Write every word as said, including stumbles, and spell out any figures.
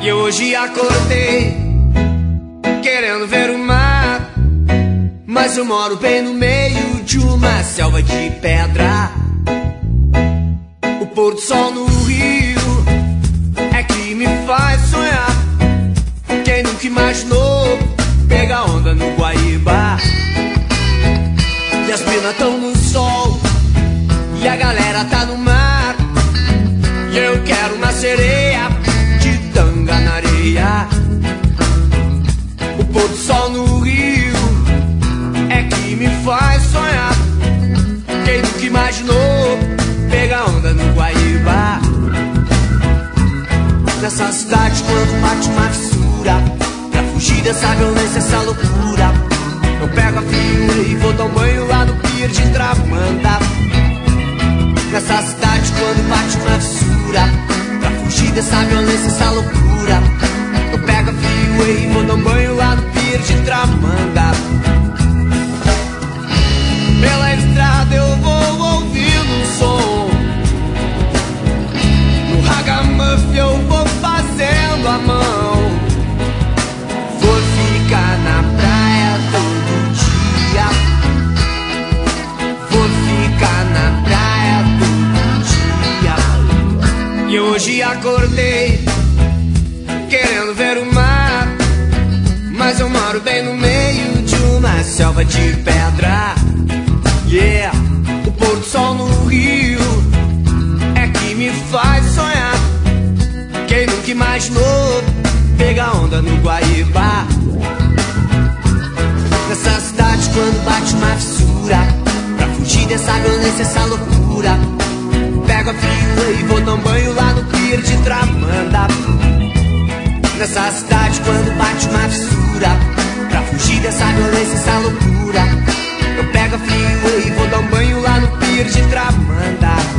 E hoje acordei querendo ver o mar, mas eu moro bem no meio de uma selva de pedra. O pôr do sol no rio é que me faz sonhar. Quem nunca imaginou pegar onda no Guaíba? E as minas tão no sol e a galera tá no mar, e eu quero uma sereia de tanga na areia. O pôr do sol no rio é que me faz sonhar. Quem nunca imaginou pegar onda no Guaíba? Nessa cidade quando bate uma fissura, pra fugir dessa violência, essa loucura, eu pego a fila e vou dar um banho lá no pier de Tramanda. Nessa cidade quando bate uma fissura, pra fugir dessa violência, essa loucura, eu pego a fila e vou dar um banho lá no pier de Tramanda. Pela estrada eu vou ouvindo um som, no ragamuffin eu vou fazendo a mão. Vou ficar na praia todo dia, vou ficar na praia todo dia. E hoje acordei querendo ver o mar, mas eu moro bem no meio de uma selva de pedra. Yeah, o pôr do sol no rio é que me faz sonhar. Quem nunca imaginou pegar onda no Guaíba? Nessa cidade quando bate uma fissura, pra fugir dessa violência, essa loucura, pego a fila e vou dar um banho lá no pier de Tramanda. Nessa cidade quando bate uma fissura, pra fugir dessa violência, essa loucura, eu pego a fila e vou dar um banho lá no pier de Tramanda.